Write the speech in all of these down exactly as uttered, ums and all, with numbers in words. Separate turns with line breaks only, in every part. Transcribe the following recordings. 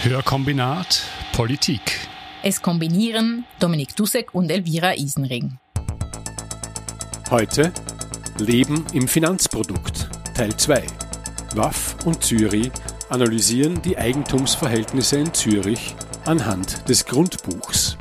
Hörkombinat Politik.
Es kombinieren Dominik Dussek und Elvira Isenring.
Heute Leben im Finanzprodukt, Teil zwei. W A F und Zürich analysieren die Eigentumsverhältnisse in Zürich anhand des Grundbuchs.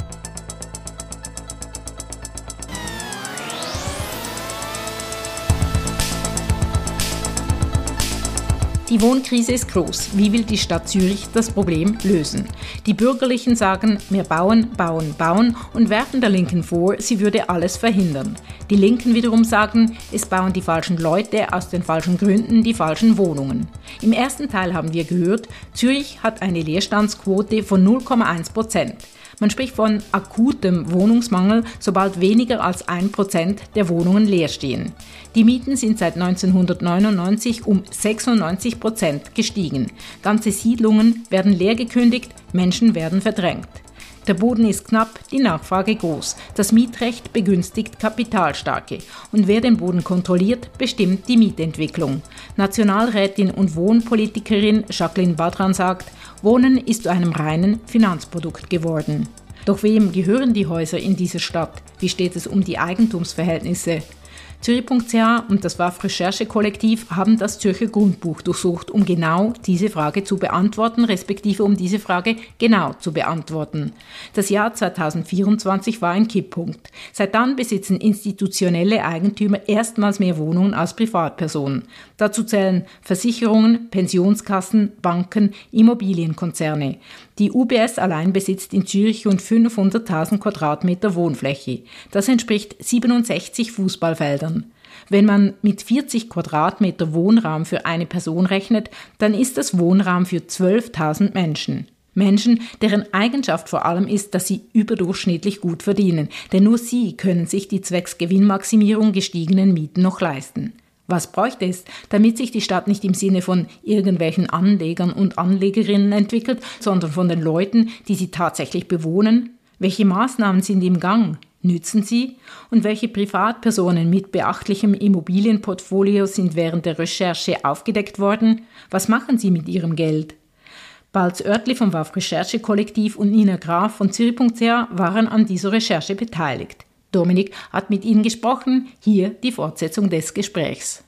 Die Wohnkrise ist groß. Wie will die Stadt Zürich das Problem lösen? Die Bürgerlichen sagen, wir bauen, bauen, bauen und werfen der Linken vor, sie würde alles verhindern. Die Linken wiederum sagen, es bauen die falschen Leute aus den falschen Gründen die falschen Wohnungen. Im ersten Teil haben wir gehört, Zürich hat eine Leerstandsquote von null Komma eins Prozent. Man spricht von akutem Wohnungsmangel, sobald weniger als ein Prozent der Wohnungen leer stehen. Die Mieten sind seit neunzehnhundertneunundneunzig um sechsundneunzig Prozent gestiegen. Ganze Siedlungen werden leer gekündigt, Menschen werden verdrängt. Der Boden ist knapp, die Nachfrage groß. Das Mietrecht begünstigt Kapitalstarke. Und wer den Boden kontrolliert, bestimmt die Mietentwicklung. Nationalrätin und Wohnpolitikerin Jacqueline Badran sagt, Wohnen ist zu einem reinen Finanzprodukt geworden. Doch wem gehören die Häuser in dieser Stadt? Wie steht es um die Eigentumsverhältnisse? Zürich Punkt C H und das W A F-Recherchekollektiv haben das Zürcher Grundbuch durchsucht, um genau diese Frage zu beantworten, respektive um diese Frage genau zu beantworten. Das Jahr zweitausendvierundzwanzig war ein Kipppunkt. Seit dann besitzen institutionelle Eigentümer erstmals mehr Wohnungen als Privatpersonen. Dazu zählen Versicherungen, Pensionskassen, Banken, Immobilienkonzerne. Die U B S allein besitzt in Zürich rund fünfhunderttausend Quadratmeter Wohnfläche. Das entspricht siebenundsechzig Fußballfeldern. Wenn man mit vierzig Quadratmeter Wohnraum für eine Person rechnet, dann ist das Wohnraum für zwölftausend Menschen. Menschen, deren Eigenschaft vor allem ist, dass sie überdurchschnittlich gut verdienen. Denn nur sie können sich die zwecks Gewinnmaximierung gestiegenen Mieten noch leisten. Was bräuchte es, damit sich die Stadt nicht im Sinne von irgendwelchen Anlegern und Anlegerinnen entwickelt, sondern von den Leuten, die sie tatsächlich bewohnen? Welche Maßnahmen sind im Gang? Nützen sie? Und welche Privatpersonen mit beachtlichem Immobilienportfolio sind während der Recherche aufgedeckt worden? Was machen sie mit ihrem Geld? Balz Oertli vom W A F-Recherchekollektiv und Nina Graf von Zürich Punkt C H waren an dieser Recherche beteiligt. Dominik hat mit ihnen gesprochen. Hier die Fortsetzung des Gesprächs.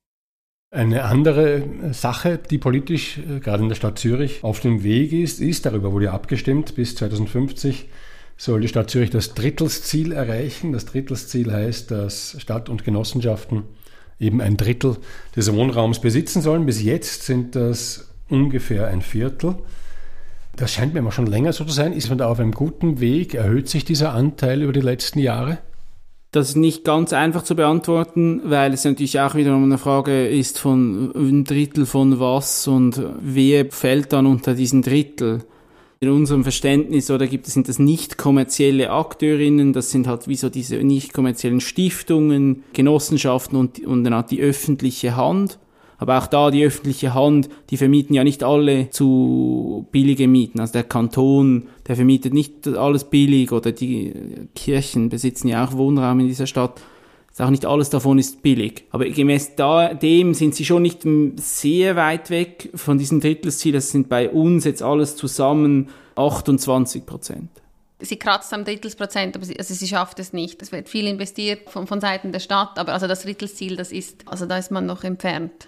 Eine andere Sache, die politisch, gerade in der Stadt Zürich, auf dem Weg ist, ist, darüber wurde ja abgestimmt, bis zweitausendfünfzig soll die Stadt Zürich das Drittelsziel erreichen. Das Drittelsziel heißt, dass Stadt und Genossenschaften eben ein Drittel des Wohnraums besitzen sollen. Bis jetzt sind das ungefähr ein Viertel. Das scheint mir immer schon länger so zu sein. Ist man da auf einem guten Weg? Erhöht sich dieser Anteil über die letzten Jahre?
Das ist nicht ganz einfach zu beantworten, weil es natürlich auch wiederum eine Frage ist von ein Drittel von was und wer fällt dann unter diesen Drittel. In unserem Verständnis oder gibt es, sind das nicht kommerzielle Akteurinnen, das sind halt wie so diese nicht kommerziellen Stiftungen, Genossenschaften und, und dann halt die öffentliche Hand. Aber auch da die öffentliche Hand, die vermieten ja nicht alle zu billige Mieten. Also der Kanton, der vermietet nicht alles billig oder die Kirchen besitzen ja auch Wohnraum in dieser Stadt. Auch nicht alles davon ist billig. Aber gemäß da, dem sind sie schon nicht sehr weit weg von diesem Drittelsziel. Das sind bei uns jetzt alles zusammen achtundzwanzig Prozent.
Sie kratzt am Drittelsprozent, aber sie, also sie schafft es nicht. Es wird viel investiert von, von Seiten der Stadt, aber also das Drittelsziel, das ist, also da ist man noch entfernt.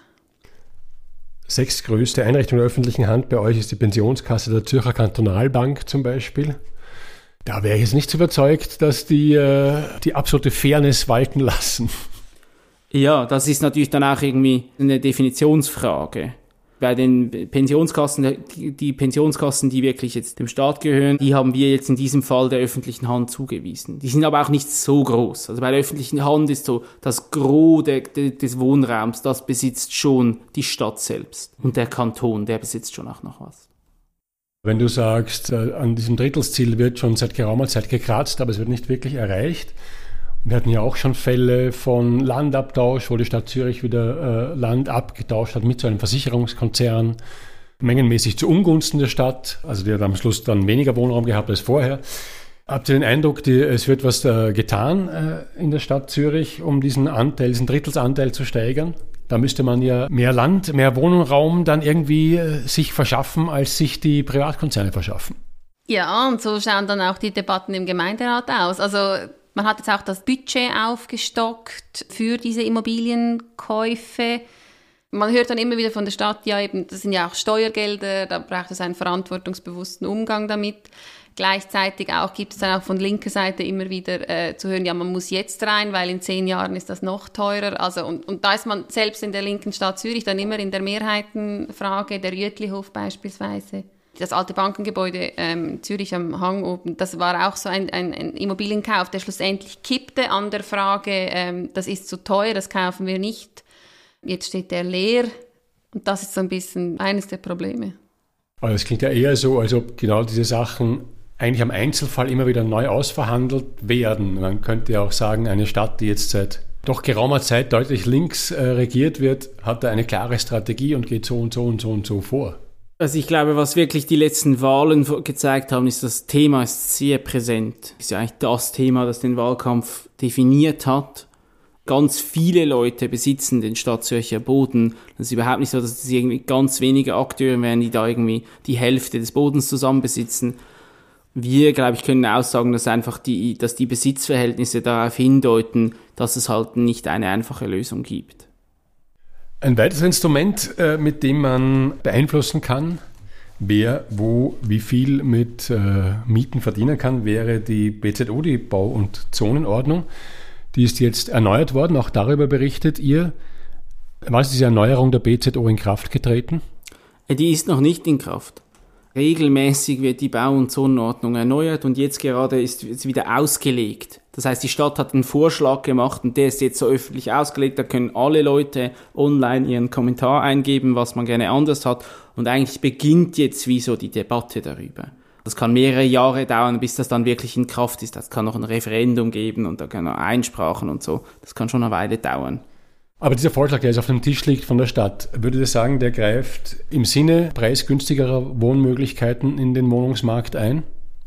Sechstgrößte Einrichtung der öffentlichen Hand bei euch ist die Pensionskasse der Zürcher Kantonalbank zum Beispiel. Da wäre ich jetzt nicht so überzeugt, dass die äh, die absolute Fairness walten lassen.
Ja, das ist natürlich dann auch irgendwie eine Definitionsfrage. Bei den Pensionskassen, die Pensionskassen, die wirklich jetzt dem Staat gehören, die haben wir jetzt in diesem Fall der öffentlichen Hand zugewiesen. Die sind aber auch nicht so groß. Also bei der öffentlichen Hand ist so das Gros der, der, des Wohnraums, das besitzt schon die Stadt selbst. Und der Kanton, der besitzt schon auch noch was.
Wenn du sagst, an diesem Drittelsziel wird schon seit geraumer Zeit gekratzt, aber es wird nicht wirklich erreicht. Wir hatten ja auch schon Fälle von Landabtausch, wo die Stadt Zürich wieder äh, Land abgetauscht hat mit so einem Versicherungskonzern, mengenmäßig zu Ungunsten der Stadt. Also die hat am Schluss dann weniger Wohnraum gehabt als vorher. Habt ihr den Eindruck, die, es wird was äh, getan äh, in der Stadt Zürich, um diesen Anteil, diesen Drittelsanteil zu steigern? Da müsste man ja mehr Land, mehr Wohnraum dann irgendwie äh, sich verschaffen, als sich die Privatkonzerne verschaffen.
Ja, und so schauen dann auch die Debatten im Gemeinderat aus. Also man hat jetzt auch das Budget aufgestockt für diese Immobilienkäufe. Man hört dann immer wieder von der Stadt, ja eben, das sind ja auch Steuergelder, da braucht es einen verantwortungsbewussten Umgang damit. Gleichzeitig auch gibt es dann auch von linker Seite immer wieder äh, zu hören, ja, man muss jetzt rein, weil in zehn Jahren ist das noch teurer. Also und, und da ist man selbst in der linken Stadt Zürich dann immer in der Mehrheitenfrage, der Jütlihof beispielsweise. Das alte Bankengebäude ähm, in Zürich am Hang oben, das war auch so ein, ein, ein Immobilienkauf, der schlussendlich kippte an der Frage, ähm, das ist zu teuer, das kaufen wir nicht. Jetzt steht der leer und das ist so ein bisschen eines der Probleme.
Aber es klingt ja eher so, als ob genau diese Sachen eigentlich am Einzelfall immer wieder neu ausverhandelt werden. Man könnte ja auch sagen, eine Stadt, die jetzt seit doch geraumer Zeit deutlich links äh, regiert wird, hat da eine klare Strategie und geht so und so und so und so vor.
Also ich glaube, was wirklich die letzten Wahlen gezeigt haben, ist, das Thema ist sehr präsent. Ist ja eigentlich das Thema, das den Wahlkampf definiert hat. Ganz viele Leute besitzen den Stadtzürcher Boden. Das ist überhaupt nicht so, dass es irgendwie ganz wenige Akteure wären, die da irgendwie die Hälfte des Bodens zusammen besitzen. Wir, glaube ich, können aussagen, dass einfach die, dass die Besitzverhältnisse darauf hindeuten, dass es halt nicht eine einfache Lösung gibt.
Ein weiteres Instrument, äh, mit dem man beeinflussen kann, wer wo wie viel mit äh, Mieten verdienen kann, wäre die B Z O, die Bau- und Zonenordnung. Die ist jetzt erneuert worden, auch darüber berichtet ihr. Wann ist diese Erneuerung der B Z O in Kraft getreten?
Die ist noch nicht in Kraft. Regelmäßig wird die Bau- und Zonenordnung erneuert und jetzt gerade ist es wieder ausgelegt. Das heißt, die Stadt hat einen Vorschlag gemacht und der ist jetzt so öffentlich ausgelegt, da können alle Leute online ihren Kommentar eingeben, was man gerne anders hat und eigentlich beginnt jetzt wie so die Debatte darüber. Das kann mehrere Jahre dauern, bis das dann wirklich in Kraft ist. Das kann noch ein Referendum geben und da kann noch Einsprachen und so. Das kann schon eine Weile dauern.
Aber dieser Vorschlag, der jetzt auf dem Tisch liegt von der Stadt, würde ich sagen, der greift im Sinne preisgünstigerer Wohnmöglichkeiten in den Wohnungsmarkt ein?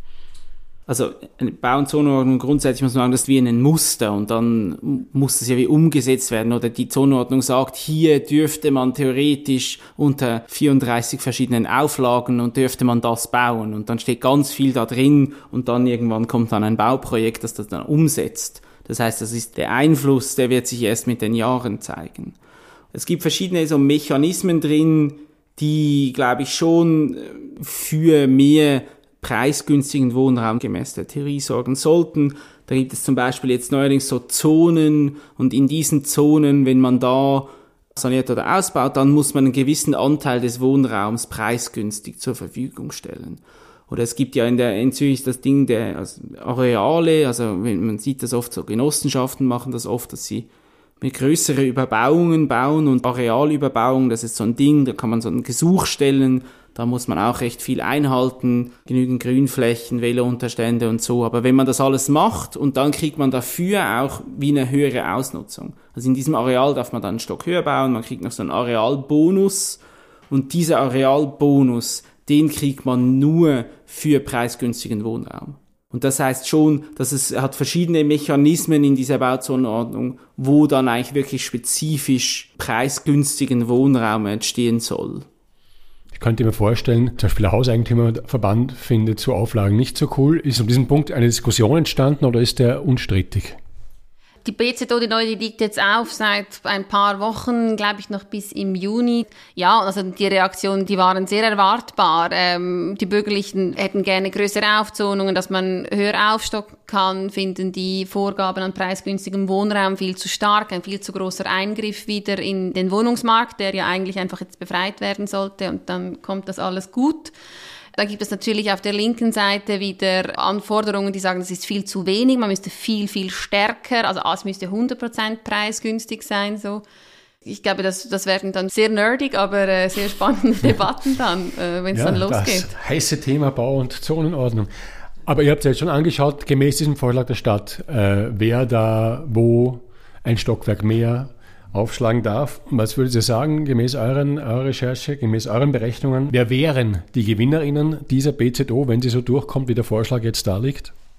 Also eine Bau- und Zonenordnung grundsätzlich muss man sagen, das ist wie ein Muster und dann muss das ja wie umgesetzt werden. Oder die Zonenordnung sagt, hier dürfte man theoretisch unter vierunddreißig verschiedenen Auflagen und dürfte man das bauen. Und dann steht ganz viel da drin und dann irgendwann kommt dann ein Bauprojekt, das das dann umsetzt. Das heißt, das ist der Einfluss, der wird sich erst mit den Jahren zeigen. Es gibt verschiedene so Mechanismen drin, die, glaube ich, schon für mehr preisgünstigen Wohnraum gemäß der Theorie sorgen sollten. Da gibt es zum Beispiel jetzt neuerdings so Zonen und in diesen Zonen, wenn man da saniert oder ausbaut, dann muss man einen gewissen Anteil des Wohnraums preisgünstig zur Verfügung stellen. Oder es gibt ja in der in Zürich das Ding der also Areale, also wenn man sieht das oft so, Genossenschaften machen das oft, dass sie mit größere Überbauungen bauen und Arealüberbauungen, das ist so ein Ding, da kann man so ein Gesuch stellen, da muss man auch recht viel einhalten, genügend Grünflächen, Velounterstände und so. Aber wenn man das alles macht und dann kriegt man dafür auch wie eine höhere Ausnutzung. Also in diesem Areal darf man dann einen Stock höher bauen, man kriegt noch so einen Arealbonus und dieser Arealbonus, den kriegt man nur für preisgünstigen Wohnraum. Und das heißt schon, dass es hat verschiedene Mechanismen in dieser Bauzonenordnung, wo dann eigentlich wirklich spezifisch preisgünstigen Wohnraum entstehen soll.
Ich könnte mir vorstellen, zum Beispiel der Hauseigentümerverband findet so Auflagen nicht so cool. Ist um diesen Punkt eine Diskussion entstanden oder ist der unstrittig?
Die B Z O, die neue, die liegt jetzt auf seit ein paar Wochen, glaube ich, noch bis im Juni. Ja, also die Reaktionen, die waren sehr erwartbar. Ähm, die Bürgerlichen hätten gerne größere Aufzonungen, dass man höher aufstocken kann, finden die Vorgaben an preisgünstigem Wohnraum viel zu stark, ein viel zu großer Eingriff wieder in den Wohnungsmarkt, der ja eigentlich einfach jetzt befreit werden sollte und dann kommt das alles gut. Da gibt es natürlich auf der linken Seite wieder Anforderungen, die sagen, das ist viel zu wenig, man müsste viel, viel stärker, also es müsste hundert Prozent preisgünstig sein. So. Ich glaube, das, das werden dann sehr nerdig, aber äh, sehr spannende Debatten dann, äh, wenn es ja, dann losgeht.
Das heiße Thema Bau- und Zonenordnung. Aber ihr habt ja jetzt schon angeschaut, gemäß diesem Vorschlag der Stadt, äh, wer da wo ein Stockwerk mehr aufschlagen darf. Was würdet ihr sagen, gemäß euren, eurer Recherche, gemäß euren Berechnungen, wer wären die GewinnerInnen dieser B Z O, wenn sie so durchkommt, wie der Vorschlag jetzt da liegt?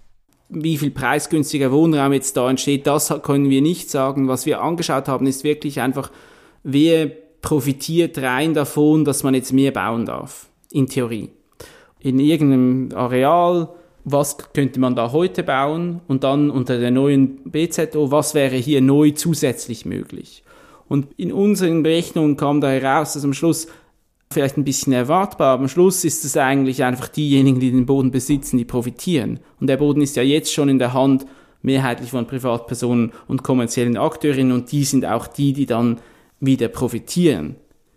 Wie viel preisgünstiger Wohnraum jetzt da entsteht, das können wir nicht sagen. Was wir angeschaut haben, ist wirklich einfach, wer profitiert rein davon, dass man jetzt mehr bauen darf, in Theorie. In irgendeinem Areal, was könnte man da heute bauen und dann unter der neuen B Z O, was wäre hier neu zusätzlich möglich. Und in unseren Berechnungen kam da heraus, dass am Schluss, vielleicht ein bisschen erwartbar, aber am Schluss ist es eigentlich einfach diejenigen, die den Boden besitzen, die profitieren. Und der Boden ist ja jetzt schon in der Hand mehrheitlich von Privatpersonen und kommerziellen Akteurinnen und die sind auch die, die dann wieder profitieren.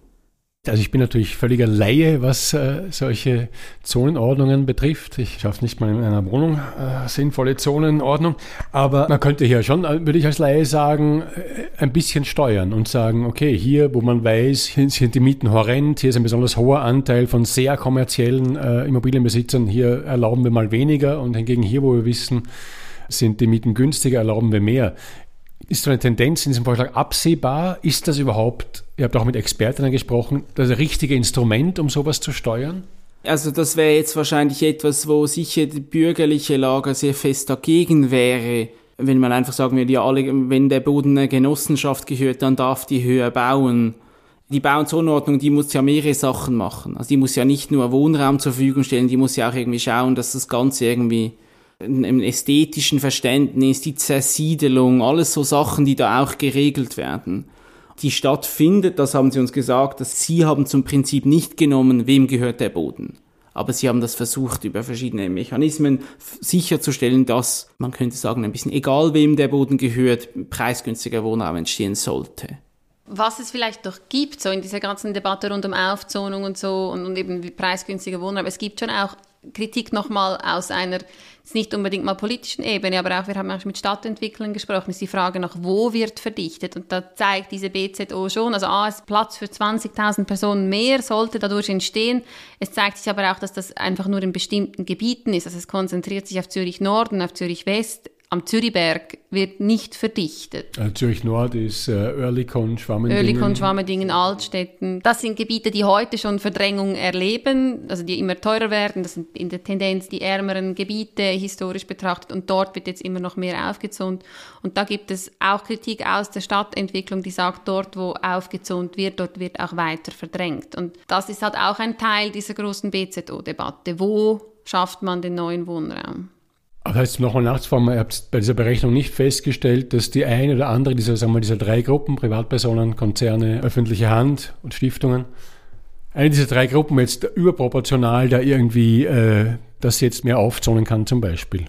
Also ich bin natürlich völliger Laie, was äh, solche Zonenordnungen betrifft. Ich schaffe nicht mal in einer Wohnung äh, sinnvolle Zonenordnung. Aber man könnte hier schon, würde ich als Laie sagen, äh, ein bisschen steuern und sagen, okay, hier, wo man weiß, hier sind die Mieten horrend, hier ist ein besonders hoher Anteil von sehr kommerziellen äh, Immobilienbesitzern, hier erlauben wir mal weniger und hingegen hier, wo wir wissen, sind die Mieten günstiger, erlauben wir mehr. Ist so eine Tendenz in diesem Vorschlag absehbar? Ist das überhaupt, ihr habt auch mit Expertinnen gesprochen, das richtige Instrument, um sowas zu steuern?
Also das wäre jetzt wahrscheinlich etwas, wo sicher die bürgerliche Lager sehr fest dagegen wäre, wenn man einfach sagen würde, ja, alle, wenn der Boden einer Genossenschaft gehört, dann darf die höher bauen. Die Bau- und Zonenordnung, die muss ja mehrere Sachen machen. Also die muss ja nicht nur Wohnraum zur Verfügung stellen, die muss ja auch irgendwie schauen, dass das Ganze irgendwie im ästhetischen Verständnis, die Zersiedelung, alles so Sachen, die da auch geregelt werden. Die Stadt findet, das haben sie uns gesagt, dass sie haben zum Prinzip nicht genommen, wem gehört der Boden. Aber sie haben das versucht, über verschiedene Mechanismen sicherzustellen, dass, man könnte sagen, ein bisschen egal wem der Boden gehört, preisgünstiger Wohnraum entstehen sollte.
Was es vielleicht doch gibt, so in dieser ganzen Debatte rund um Aufzonung und so und, und eben preisgünstiger Wohnraum, es gibt schon auch Kritik nochmal aus einer, ist nicht unbedingt mal politischen Ebene, aber auch, wir haben auch mit Stadtentwicklern gesprochen, ist die Frage nach, wo wird verdichtet? Und da zeigt diese B Z O schon, also A, es Platz für zwanzigtausend Personen mehr sollte dadurch entstehen. Es zeigt sich aber auch, dass das einfach nur in bestimmten Gebieten ist. Also es konzentriert sich auf Zürich Norden, auf Zürich West. Am Zürichberg wird nicht verdichtet.
Also Zürich Nord ist äh, Oerlikon, Schwammendingen.
Oerlikon, Schwammendingen, Altstetten. Das sind Gebiete, die heute schon Verdrängung erleben, also die immer teurer werden. Das sind in der Tendenz die ärmeren Gebiete historisch betrachtet und dort wird jetzt immer noch mehr aufgezont. Und da gibt es auch Kritik aus der Stadtentwicklung, die sagt, dort, wo aufgezont wird, dort wird auch weiter verdrängt. Und das ist halt auch ein Teil dieser großen B Z O-Debatte. Wo schafft man den neuen Wohnraum?
Aber heißt nochmal nachzufragen, ihr habt bei dieser Berechnung nicht festgestellt, dass die eine oder andere dieser, sagen wir, dieser drei Gruppen, Privatpersonen, Konzerne, öffentliche Hand und Stiftungen, eine dieser drei Gruppen jetzt überproportional da irgendwie äh, das jetzt mehr aufzonen kann zum Beispiel?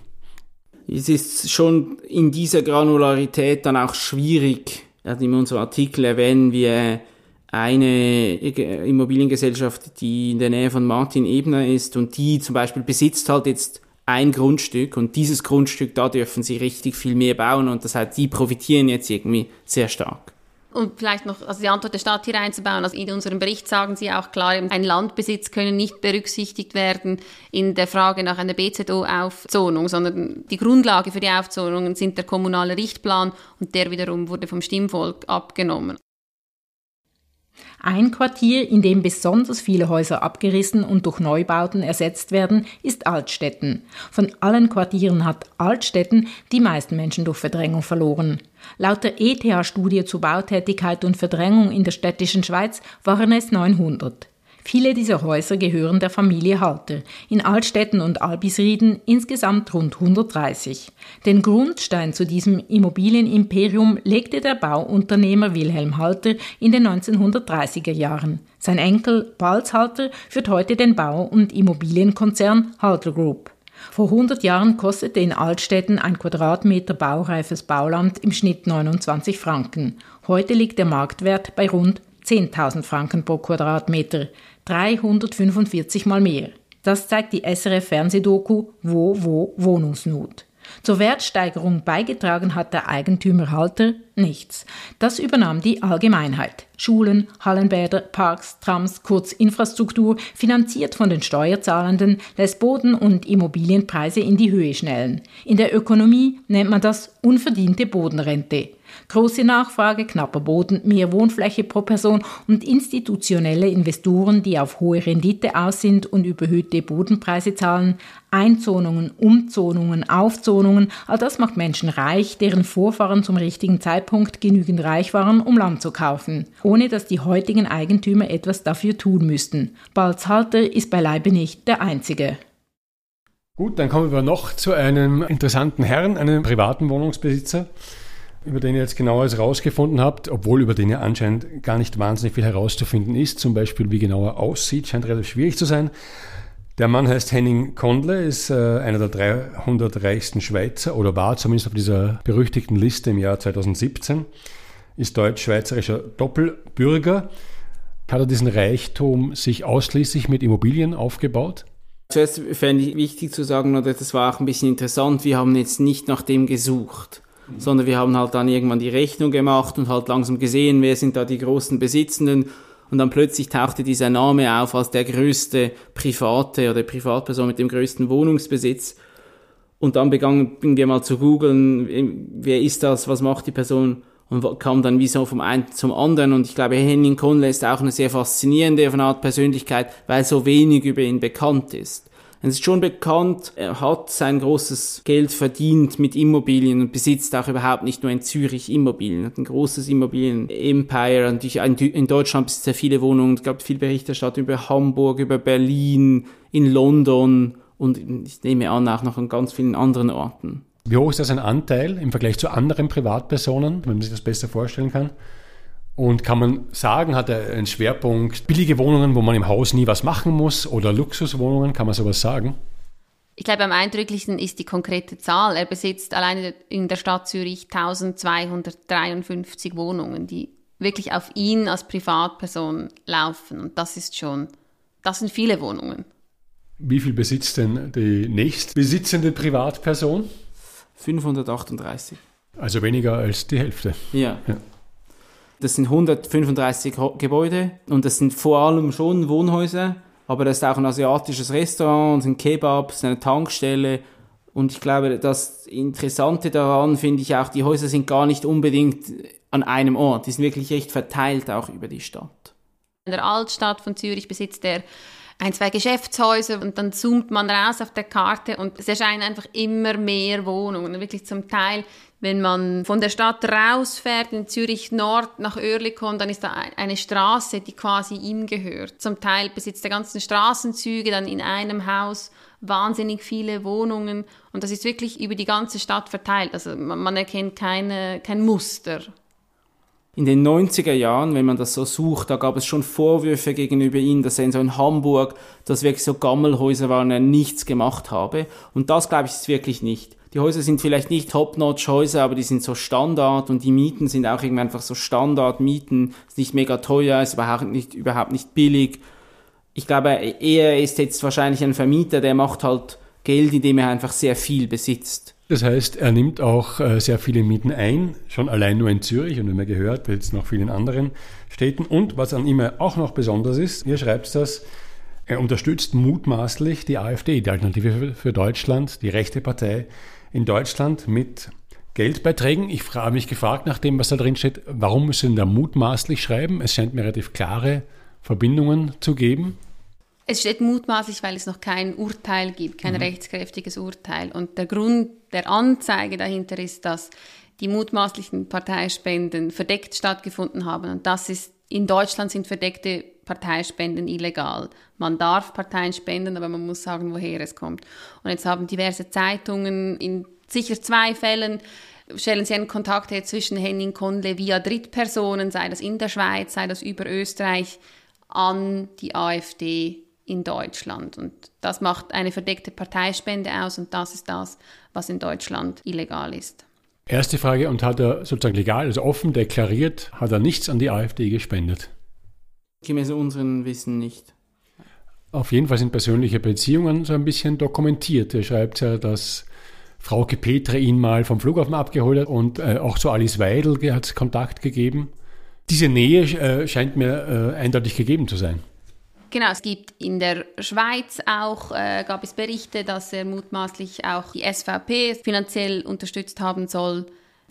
Es ist schon in dieser Granularität dann auch schwierig. In unserem Artikel erwähnen wir eine Immobiliengesellschaft, die in der Nähe von Martin Ebner ist und die zum Beispiel besitzt halt jetzt ein Grundstück und dieses Grundstück, da dürfen sie richtig viel mehr bauen und das heißt, die profitieren jetzt irgendwie sehr stark.
Und vielleicht noch also die Antwort der Stadt hier einzubauen. Also in unserem Bericht sagen sie auch klar, ein Landbesitz können nicht berücksichtigt werden in der Frage nach einer B Z O-Aufzonung, sondern die Grundlage für die Aufzonungen sind der kommunale Richtplan und der wiederum wurde vom Stimmvolk abgenommen.
Ein Quartier, in dem besonders viele Häuser abgerissen und durch Neubauten ersetzt werden, ist Altstetten. Von allen Quartieren hat Altstetten die meisten Menschen durch Verdrängung verloren. Laut der E T H-Studie zu Bautätigkeit und Verdrängung in der städtischen Schweiz waren es neunhundert. Viele dieser Häuser gehören der Familie Halter, in Altstetten und Albisrieden insgesamt rund hundertdreißig. Den Grundstein zu diesem Immobilienimperium legte der Bauunternehmer Wilhelm Halter in den neunzehnhundertdreißiger Jahren. Sein Enkel Balz Halter führt heute den Bau- und Immobilienkonzern Halter Group. Vor hundert Jahren kostete in Altstetten ein Quadratmeter baureifes Bauland im Schnitt neunundzwanzig Franken. Heute liegt der Marktwert bei rund zehntausend Franken pro Quadratmeter, dreihundertfünfundvierzig Mal mehr. Das zeigt die S R F-Fernsehdoku Wo, wo, Wohnungsnot. Zur Wertsteigerung beigetragen hat der Eigentümer Halter nichts. Das übernahm die Allgemeinheit. Schulen, Hallenbäder, Parks, Trams, kurz Infrastruktur, finanziert von den Steuerzahlenden, lässt Boden- und Immobilienpreise in die Höhe schnellen. In der Ökonomie nennt man das unverdiente Bodenrente. Große Nachfrage, knapper Boden, mehr Wohnfläche pro Person und institutionelle Investoren, die auf hohe Rendite aus sind und überhöhte Bodenpreise zahlen, Einzonungen, Umzonungen, Aufzonungen, all das macht Menschen reich, deren Vorfahren zum richtigen Zeitpunkt genügend reich waren, um Land zu kaufen, ohne dass die heutigen Eigentümer etwas dafür tun müssten. Balzhalter ist beileibe nicht der einzige.
Gut, dann kommen wir noch zu einem interessanten Herrn, einem privaten Wohnungsbesitzer, über den ihr jetzt genaueres herausgefunden habt, obwohl über den ja anscheinend gar nicht wahnsinnig viel herauszufinden ist. Zum Beispiel, wie genau er aussieht, scheint relativ schwierig zu sein. Der Mann heißt Henning Kondle, ist äh, einer der dreihundert reichsten Schweizer oder war zumindest auf dieser berüchtigten Liste im Jahr zweitausendsiebzehn, ist deutsch-schweizerischer Doppelbürger. Hat er diesen Reichtum sich ausschließlich mit Immobilien aufgebaut?
Zuerst fände ich wichtig zu sagen, oder das war auch ein bisschen interessant, wir haben jetzt nicht nach dem gesucht, mhm. sondern wir haben halt dann irgendwann die Rechnung gemacht und halt langsam gesehen, wer sind da die großen Besitzenden. Und dann plötzlich tauchte dieser Name auf als der größte Private oder Privatperson mit dem größten Wohnungsbesitz. Und dann begannen wir mal zu googeln, wer ist das, was macht die Person? Und kam dann wie so vom einen zum anderen. Und ich glaube, Henning Kondle ist auch eine sehr faszinierende von Art Persönlichkeit, weil so wenig über ihn bekannt ist. Es ist schon bekannt, er hat sein großes Geld verdient mit Immobilien und besitzt auch überhaupt nicht nur in Zürich Immobilien. Er hat ein großes Immobilien-Empire. Natürlich in Deutschland besitzt er viele Wohnungen. Es gab viel Berichterstattung über Hamburg, über Berlin, in London und ich nehme an auch noch an ganz vielen anderen Orten.
Wie hoch ist das ein Anteil im Vergleich zu anderen Privatpersonen, wenn man sich das besser vorstellen kann? Und kann man sagen, hat er einen Schwerpunkt billige Wohnungen, wo man im Haus nie was machen muss oder Luxuswohnungen, kann man sowas sagen?
Ich glaube, am eindrücklichsten ist die konkrete Zahl. Er besitzt alleine in der Stadt Zürich eintausendzweihundertdreiundfünfzig Wohnungen, die wirklich auf ihn als Privatperson laufen. Und das ist schon, das sind viele Wohnungen.
Wie viel besitzt denn die nächstbesitzende Privatperson?
fünfhundertachtunddreißig.
Also weniger als die Hälfte.
Ja. ja. Das sind hundertfünfunddreißig Gebäude und das sind vor allem schon Wohnhäuser, aber das ist auch ein asiatisches Restaurant, ein Kebab, eine Tankstelle und ich glaube, das Interessante daran finde ich auch, die Häuser sind gar nicht unbedingt an einem Ort, die sind wirklich recht verteilt auch über die Stadt.
In der Altstadt von Zürich besitzt er ein, zwei Geschäftshäuser und dann zoomt man raus auf der Karte und es erscheinen einfach immer mehr Wohnungen. Wirklich zum Teil, wenn man von der Stadt rausfährt, in Zürich Nord nach Oerlikon, dann ist da eine Straße, die quasi ihm gehört. Zum Teil besitzt er ganzen Straßenzüge, dann in einem Haus wahnsinnig viele Wohnungen und das ist wirklich über die ganze Stadt verteilt. Also man, man erkennt keine, kein Muster.
In den neunziger Jahren, wenn man das so sucht, da gab es schon Vorwürfe gegenüber ihm, dass er in so in Hamburg, dass wirklich so Gammelhäuser waren, er nichts gemacht habe. Und das, glaube ich, ist wirklich nicht. Die Häuser sind vielleicht nicht Top-Notch-Häuser, aber die sind so Standard und die Mieten sind auch irgendwie einfach so Standard-Mieten. Ist nicht mega teuer, ist überhaupt nicht, überhaupt nicht billig. Ich glaube, er ist jetzt wahrscheinlich ein Vermieter, der macht halt Geld, indem er einfach sehr viel besitzt.
Das heißt, er nimmt auch äh, sehr viele Mieten ein, schon allein nur in Zürich und wie man gehört, jetzt noch vielen anderen Städten. Und was an ihm auch noch besonders ist, ihr schreibt das, er unterstützt mutmaßlich die AfD, die Alternative für, für Deutschland, die rechte Partei in Deutschland mit Geldbeiträgen. Ich habe mich gefragt, nach dem, was da drin steht, warum müssen da mutmaßlich schreiben? Es scheint mir relativ klare Verbindungen zu geben.
Es steht mutmaßlich, weil es noch kein Urteil gibt, kein mhm. rechtskräftiges Urteil. Und der Grund der Anzeige dahinter ist, dass die mutmaßlichen Parteispenden verdeckt stattgefunden haben. Und das ist, in Deutschland sind verdeckte Parteispenden illegal. Man darf Parteien spenden, aber man muss sagen, woher es kommt. Und jetzt haben diverse Zeitungen in sicher zwei Fällen stellen sie einen Kontakt her zwischen Henning Kondle via Drittpersonen, sei das in der Schweiz, sei das über Österreich, an die AfD in Deutschland. Und das macht eine verdeckte Parteispende aus und das ist das, was in Deutschland illegal ist.
Erste Frage, und hat er sozusagen legal, also offen deklariert, hat er nichts an die AfD gespendet?
Gemäß unserem Wissen nicht.
Auf jeden Fall sind persönliche Beziehungen so ein bisschen dokumentiert. Er schreibt ja, dass Frauke Petre ihn mal vom Flughafen abgeholt hat und äh, auch zu Alice Weidel hat es Kontakt gegeben. Diese Nähe äh, scheint mir äh, eindeutig gegeben zu sein.
Genau, es gibt in der Schweiz auch, äh, gab es Berichte, dass er mutmaßlich auch die S V P finanziell unterstützt haben soll.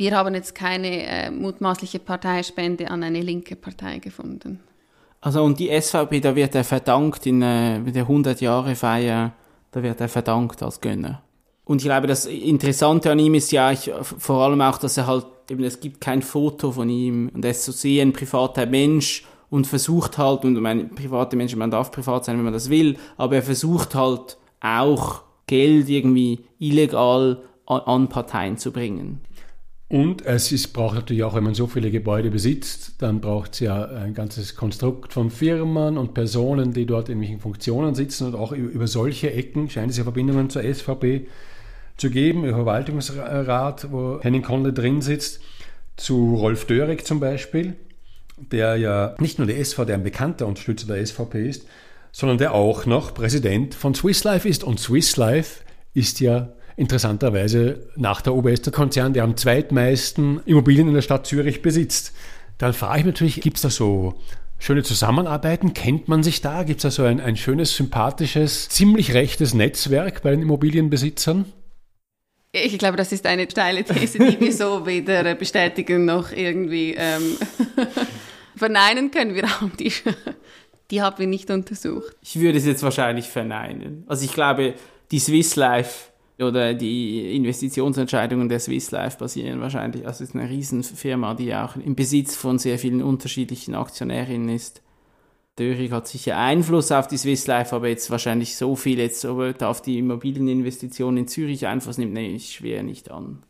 Wir haben jetzt keine äh, mutmaßliche Parteispende an eine linke Partei gefunden.
Also und die S V P, da wird er verdankt in äh, der hundert-Jahre-Feier, da wird er verdankt als Gönner. Und ich glaube, das Interessante an ihm ist ja ich, vor allem auch, dass er halt, eben es gibt kein Foto von ihm und er ist so sehr ein privater Mensch und versucht halt, und meine private Menschen, man darf privat sein, wenn man das will, aber er versucht halt auch Geld irgendwie illegal an, an Parteien zu bringen.
Und es ist, braucht natürlich auch, wenn man so viele Gebäude besitzt, dann braucht es ja ein ganzes Konstrukt von Firmen und Personen, die dort in welchen Funktionen sitzen, und auch über solche Ecken scheint es ja Verbindungen zur S V P zu geben, im Verwaltungsrat, wo Henning Conle drin sitzt, zu Rolf Dörig zum Beispiel, der ja nicht nur der S V, der ein bekannter Unterstützer der S V P ist, sondern der auch noch Präsident von Swiss Life ist. Und Swiss Life ist ja interessanterweise nach der O B S der Konzern, der am zweitmeisten Immobilien in der Stadt Zürich besitzt. Dann frage ich mich natürlich, gibt es da so schöne Zusammenarbeiten? Kennt man sich da? Gibt es da so ein, ein schönes, sympathisches, ziemlich rechtes Netzwerk bei den Immobilienbesitzern?
Ich glaube, das ist eine steile These, die wir so weder bestätigen noch irgendwie ähm, verneinen können. Wir haben die, die haben wir nicht untersucht.
Ich würde es jetzt wahrscheinlich verneinen. Also ich glaube, die Swiss Life oder die Investitionsentscheidungen der Swiss Life basieren wahrscheinlich, also es ist eine Riesenfirma, die auch im Besitz von sehr vielen unterschiedlichen Aktionärinnen ist. Dörig hat sicher Einfluss auf die Swiss Life, aber jetzt wahrscheinlich so viel jetzt auf die Immobilieninvestitionen in Zürich Einfluss nimmt, nehme ich schwer nicht an.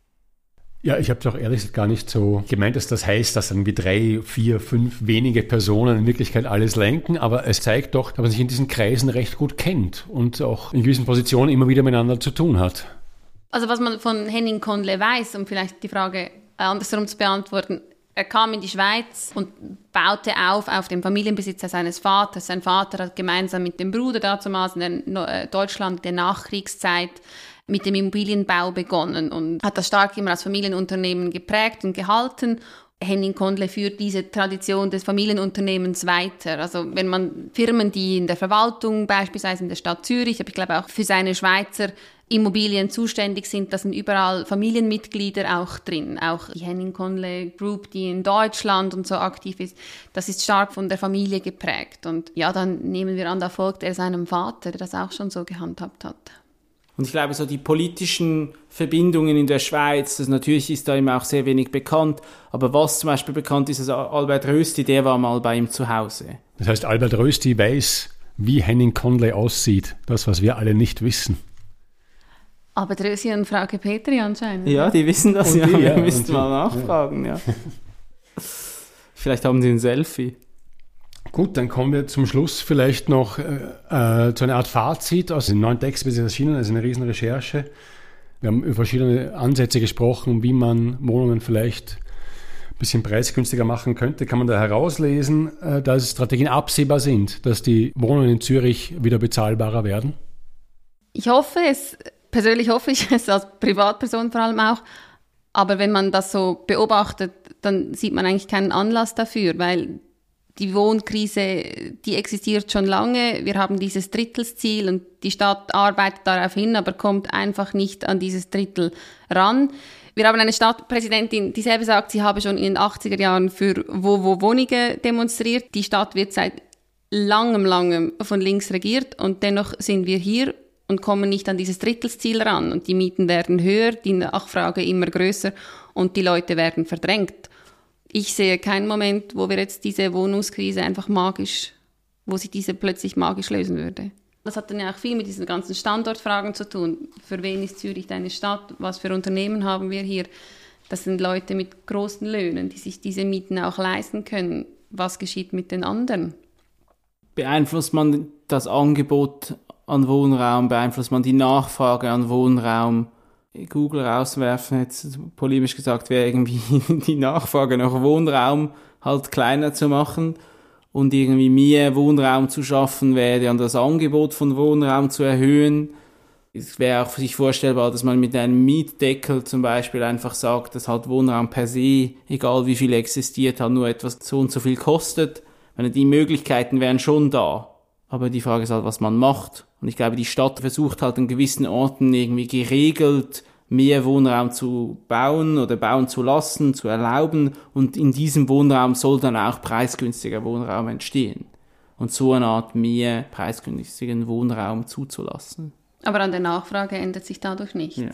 Ja, ich habe es auch ehrlich gesagt gar nicht so gemeint, dass das heißt, dass irgendwie drei, vier, fünf wenige Personen in Wirklichkeit alles lenken, aber es zeigt doch, dass man sich in diesen Kreisen recht gut kennt und auch in gewissen Positionen immer wieder miteinander zu tun hat.
Also was man von Henning Conle weiß, um vielleicht die Frage andersrum zu beantworten, er kam in die Schweiz und baute auf auf dem Familienbesitz seines Vaters. Sein Vater hat gemeinsam mit dem Bruder damals in der Deutschland der Nachkriegszeit mit dem Immobilienbau begonnen und hat das stark immer als Familienunternehmen geprägt und gehalten. Henning Conle führt diese Tradition des Familienunternehmens weiter. Also wenn man Firmen, die in der Verwaltung, beispielsweise in der Stadt Zürich, aber ich glaube auch für seine Schweizer Immobilien zuständig sind, da sind überall Familienmitglieder auch drin. Auch die Henning Conle Group, die in Deutschland und so aktiv ist, das ist stark von der Familie geprägt. Und ja, dann nehmen wir an, da folgt er seinem Vater, der das auch schon so gehandhabt hat.
Und ich glaube, so die politischen Verbindungen in der Schweiz, das natürlich ist da immer auch sehr wenig bekannt, aber was zum Beispiel bekannt ist, also Albert Rösti, der war mal bei ihm zu Hause.
Das heißt, Albert Rösti weiß, wie Henning Conle aussieht, das, was wir alle nicht wissen.
Aber Rösti und Frauke Petri anscheinend.
Ja, die wissen das, ja,
die,
wir
ja,
müssten
die,
mal nachfragen, ja. ja. Vielleicht haben sie ein Selfie.
Gut, dann kommen wir zum Schluss vielleicht noch äh, zu einer Art Fazit. Also neun Texte bis erschienen, also eine riesen Recherche. Wir haben über verschiedene Ansätze gesprochen, wie man Wohnungen vielleicht ein bisschen preisgünstiger machen könnte. Kann man da herauslesen, äh, dass Strategien absehbar sind, dass die Wohnungen in Zürich wieder bezahlbarer werden?
Ich hoffe es, persönlich hoffe ich es, als Privatperson vor allem auch. Aber wenn man das so beobachtet, dann sieht man eigentlich keinen Anlass dafür, weil die Wohnkrise, die existiert schon lange. Wir haben dieses Drittelsziel und die Stadt arbeitet darauf hin, aber kommt einfach nicht an dieses Drittel ran. Wir haben eine Stadtpräsidentin, die selber sagt, sie habe schon in den achtziger Jahren für Wo-Wo-Wohnungen demonstriert. Die Stadt wird seit langem, langem von links regiert und dennoch sind wir hier und kommen nicht an dieses Drittelsziel ran. Und die Mieten werden höher, die Nachfrage immer größer und die Leute werden verdrängt. Ich sehe keinen Moment, wo wir jetzt diese Wohnungskrise einfach magisch, wo sich diese plötzlich magisch lösen würde. Das hat dann ja auch viel mit diesen ganzen Standortfragen zu tun. Für wen ist Zürich eine Stadt? Was für Unternehmen haben wir hier? Das sind Leute mit großen Löhnen, die sich diese Mieten auch leisten können. Was geschieht mit den anderen?
Beeinflusst man das Angebot an Wohnraum? Beeinflusst man die Nachfrage an Wohnraum? Google rauswerfen, jetzt polemisch gesagt, wäre irgendwie die Nachfrage nach Wohnraum halt kleiner zu machen und irgendwie mehr Wohnraum zu schaffen, wäre dann das Angebot von Wohnraum zu erhöhen. Es wäre auch für sich vorstellbar, dass man mit einem Mietdeckel zum Beispiel einfach sagt, dass halt Wohnraum per se, egal wie viel existiert, halt nur etwas so und so viel kostet. Meine, die Möglichkeiten wären schon da. Aber die Frage ist halt, was man macht. Und ich glaube, die Stadt versucht halt an gewissen Orten irgendwie geregelt mehr Wohnraum zu bauen oder bauen zu lassen, zu erlauben, und in diesem Wohnraum soll dann auch preisgünstiger Wohnraum entstehen und so eine Art mehr preisgünstigen Wohnraum zuzulassen.
Aber an der Nachfrage ändert sich dadurch nichts.
Ja.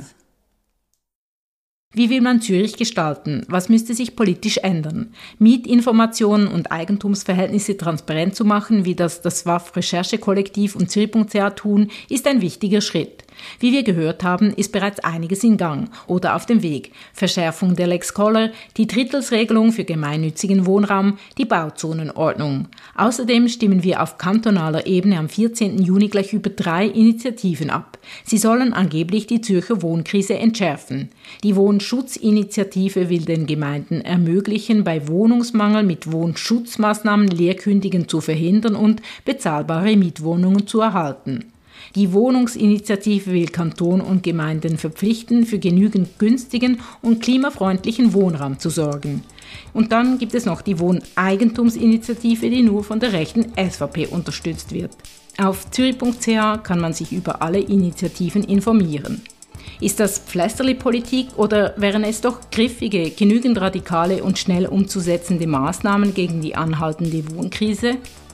Wie will man Zürich gestalten? Was müsste sich politisch ändern? Mietinformationen und Eigentumsverhältnisse transparent zu machen, wie das das W A F-Recherchekollektiv und Zürich Punkt C H tun, ist ein wichtiger Schritt. Wie wir gehört haben, ist bereits einiges in Gang oder auf dem Weg. Verschärfung der Lex Koller, die Drittelsregelung für gemeinnützigen Wohnraum, die Bauzonenordnung. Außerdem stimmen wir auf kantonaler Ebene am vierzehnten Juni gleich über drei Initiativen ab. Sie sollen angeblich die Zürcher Wohnkrise entschärfen. Die Wohnschutzinitiative will den Gemeinden ermöglichen, bei Wohnungsmangel mit Wohnschutzmaßnahmen Leerkündigen zu verhindern und bezahlbare Mietwohnungen zu erhalten. Die Wohnungsinitiative will Kanton und Gemeinden verpflichten, für genügend günstigen und klimafreundlichen Wohnraum zu sorgen. Und dann gibt es noch die Wohneigentumsinitiative, die nur von der rechten S V P unterstützt wird. Auf Zürich Punkt C H kann man sich über alle Initiativen informieren. Ist das Pflästerli-Politik oder wären es doch griffige, genügend radikale und schnell umzusetzende Maßnahmen gegen die anhaltende Wohnkrise?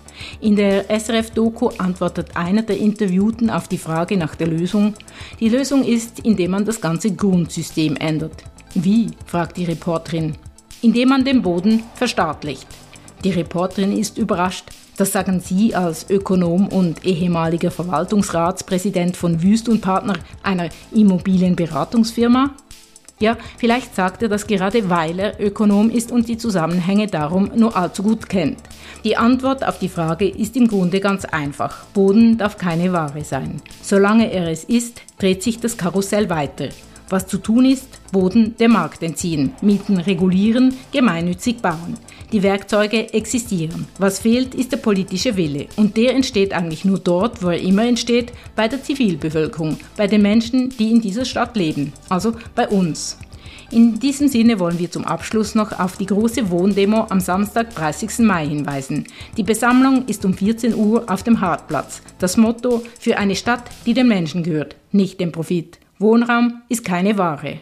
In der S R F-Doku antwortet einer der Interviewten auf die Frage nach der Lösung: Die Lösung ist, indem man das ganze Grundsystem ändert. Wie? Fragt die Reporterin. Indem man den Boden verstaatlicht. Die Reporterin ist überrascht. Das sagen Sie als Ökonom und ehemaliger Verwaltungsratspräsident von Wüst und Partner, einer Immobilienberatungsfirma? Ja, vielleicht sagt er das gerade, weil er Ökonom ist und die Zusammenhänge darum nur allzu gut kennt. Die Antwort auf die Frage ist im Grunde ganz einfach. Boden darf keine Ware sein. Solange er es ist, dreht sich das Karussell weiter. Was zu tun ist, Boden dem Markt entziehen, Mieten regulieren, gemeinnützig bauen. Die Werkzeuge existieren. Was fehlt, ist der politische Wille. Und der entsteht eigentlich nur dort, wo er immer entsteht, bei der Zivilbevölkerung, bei den Menschen, die in dieser Stadt leben, also bei uns. In diesem Sinne wollen wir zum Abschluss noch auf die große Wohndemo am Samstag, dreißigsten Mai hinweisen. Die Besammlung ist um vierzehn Uhr auf dem Hartplatz. Das Motto: für eine Stadt, die den Menschen gehört, nicht dem Profit. Wohnraum ist keine Ware.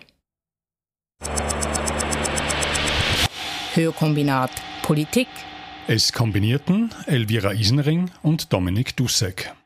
Hörkombinat Politik.
Es kombinierten Elvira Isenring und Dominik Dussek.